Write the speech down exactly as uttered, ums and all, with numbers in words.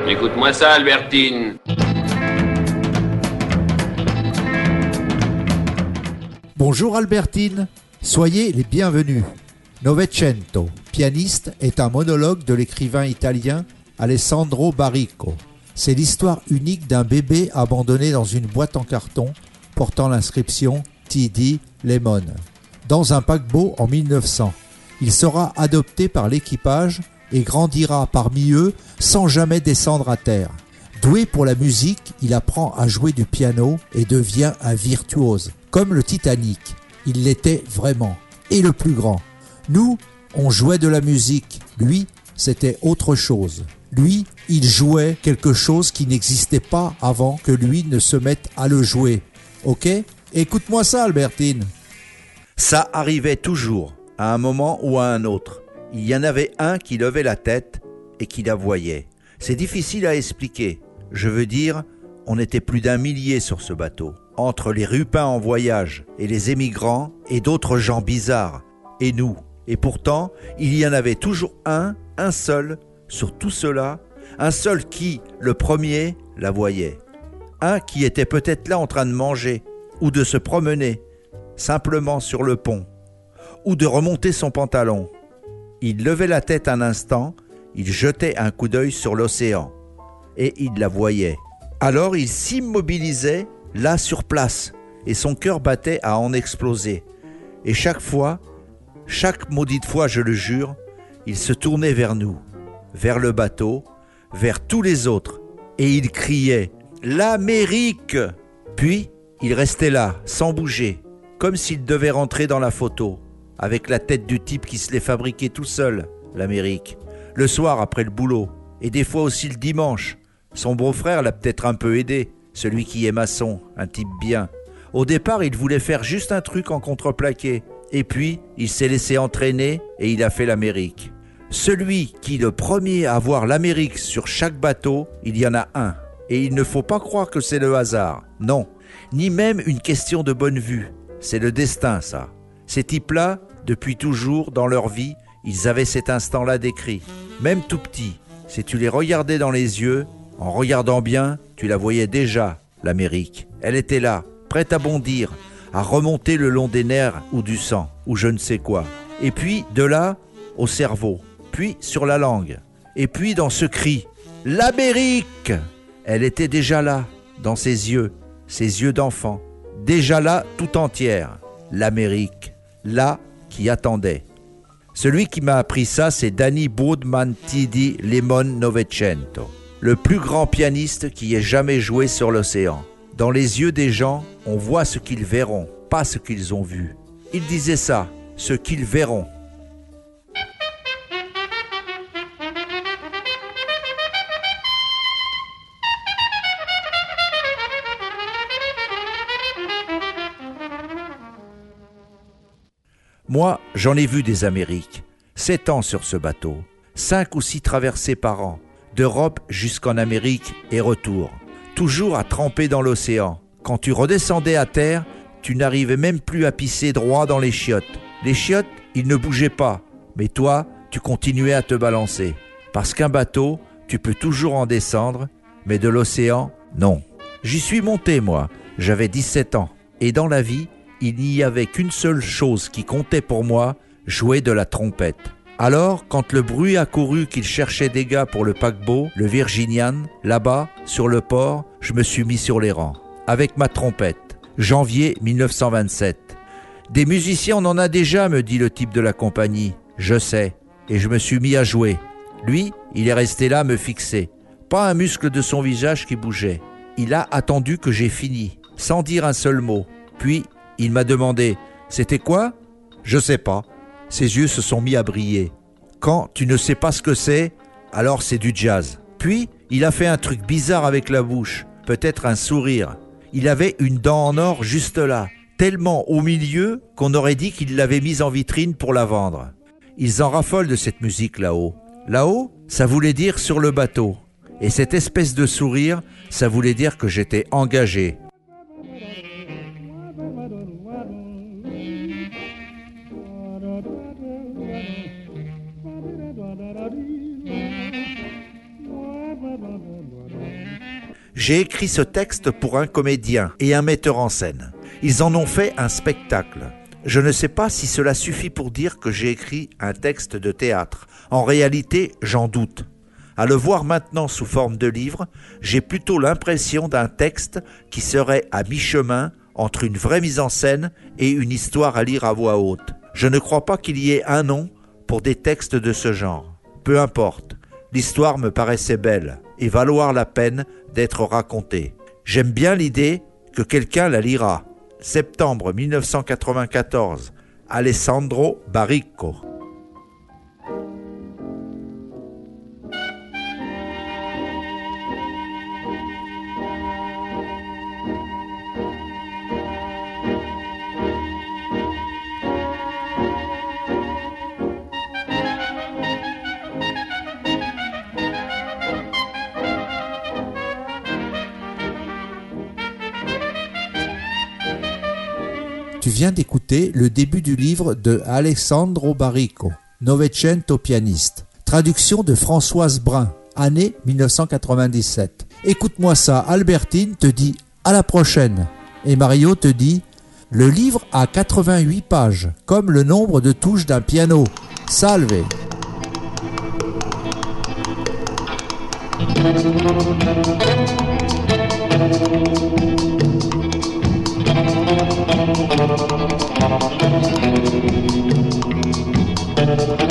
Écoute-moi ça, Albertine. Bonjour Albertine, soyez les bienvenus. Novecento, pianiste, est un monologue de l'écrivain italien Alessandro Baricco. C'est l'histoire unique d'un bébé abandonné dans une boîte en carton portant l'inscription T D Lemon. Dans un paquebot en mille neuf cents, il sera adopté par l'équipage et grandira parmi eux sans jamais descendre à terre. Doué pour la musique, il apprend à jouer du piano et devient un virtuose. Comme le Titanic, il l'était vraiment, et le plus grand. Nous, on jouait de la musique, lui, c'était autre chose. Lui, il jouait quelque chose qui n'existait pas avant que lui ne se mette à le jouer. Ok ? Écoute-moi ça, Albertine. Ça arrivait toujours, à un moment ou à un autre. Il y en avait un qui levait la tête et qui la voyait. C'est difficile à expliquer. Je veux dire, on était plus d'un millier sur ce bateau. Entre les rupins en voyage et les émigrants et d'autres gens bizarres, et nous. Et pourtant, il y en avait toujours un, un seul, sur tout cela, un seul qui, le premier, la voyait. Un qui était peut-être là en train de manger, ou de se promener, simplement sur le pont, ou de remonter son pantalon. Il levait la tête un instant, il jetait un coup d'œil sur l'océan, et il la voyait. Alors il s'immobilisait, là sur place, et son cœur battait à en exploser. Et chaque fois, chaque maudite fois, je le jure, il se tournait vers nous, vers le bateau, vers tous les autres, et il criait « L'Amérique !» Puis, il restait là, sans bouger, comme s'il devait rentrer dans la photo, avec la tête du type qui se l'est fabriqué tout seul, l'Amérique, le soir après le boulot, et des fois aussi le dimanche. Son beau-frère l'a peut-être un peu aidé, celui qui est maçon, un type bien. Au départ, il voulait faire juste un truc en contreplaqué. Et puis, il s'est laissé entraîner et il a fait l'Amérique. Celui qui le premier à voir l'Amérique sur chaque bateau, il y en a un. Et il ne faut pas croire que c'est le hasard. Non, ni même une question de bonne vue. C'est le destin, ça. Ces types-là, depuis toujours, dans leur vie, ils avaient cet instant-là décrit. Même tout petit, si tu les regardais dans les yeux, en regardant bien, tu la voyais déjà, l'Amérique. Elle était là, prête à bondir, à remonter le long des nerfs ou du sang, ou je ne sais quoi. Et puis, de là, au cerveau, puis sur la langue. Et puis dans ce cri, « L'Amérique !» Elle était déjà là, dans ses yeux, ses yeux d'enfant. Déjà là, tout entière, l'Amérique, là, qui attendait. Celui qui m'a appris ça, c'est Danny Boudman T D Lemon Novecento, le plus grand pianiste qui ait jamais joué sur l'océan. Dans les yeux des gens, on voit ce qu'ils verront, pas ce qu'ils ont vu. Il disait ça, ce qu'ils verront. Moi, j'en ai vu des Amériques. Sept ans sur ce bateau. Cinq ou six traversées par an. D'Europe jusqu'en Amérique et retour. Toujours à tremper dans l'océan. Quand tu redescendais à terre, tu n'arrivais même plus à pisser droit dans les chiottes. Les chiottes, ils ne bougeaient pas. Mais toi, tu continuais à te balancer. Parce qu'un bateau, tu peux toujours en descendre. Mais de l'océan, non. J'y suis monté, moi. J'avais dix-sept ans. Et dans la vie, il n'y avait qu'une seule chose qui comptait pour moi, jouer de la trompette. Alors, quand le bruit a couru qu'il cherchait des gars pour le paquebot, le Virginian, là-bas, sur le port, je me suis mis sur les rangs, avec ma trompette. Janvier mille neuf cent vingt-sept. Des musiciens, on en a déjà, me dit le type de la compagnie. Je sais. Et je me suis mis à jouer. Lui, il est resté là, me fixer. Pas un muscle de son visage qui bougeait. Il a attendu que j'ai fini, sans dire un seul mot. Puis, il m'a demandé « C'était quoi ?» Je sais pas. Ses yeux se sont mis à briller. Quand tu ne sais pas ce que c'est, alors c'est du jazz. Puis, il a fait un truc bizarre avec la bouche, peut-être un sourire. Il avait une dent en or juste là, tellement au milieu qu'on aurait dit qu'il l'avait mise en vitrine pour la vendre. Ils en raffolent de cette musique là-haut. Là-haut, ça voulait dire sur le bateau. Et cette espèce de sourire, ça voulait dire que j'étais engagé. J'ai écrit ce texte pour un comédien et un metteur en scène. Ils en ont fait un spectacle. Je ne sais pas si cela suffit pour dire que j'ai écrit un texte de théâtre. En réalité, j'en doute. À le voir maintenant sous forme de livre, j'ai plutôt l'impression d'un texte qui serait à mi-chemin entre une vraie mise en scène et une histoire à lire à voix haute. Je ne crois pas qu'il y ait un nom pour des textes de ce genre. Peu importe, l'histoire me paraissait belle et valoir la peine d'être racontée. J'aime bien l'idée que quelqu'un la lira. Septembre mille neuf cent quatre-vingt-quatorze, Alessandro Baricco. Tu viens d'écouter le début du livre de Alessandro Baricco, Novecento pianiste. Traduction de Françoise Brun, année mille neuf cent quatre-vingt-dix-sept. Écoute-moi ça, Albertine te dit à la prochaine. Et Mario te dit, le livre a quatre-vingt-huit pages, comme le nombre de touches d'un piano. Salve! Thank you.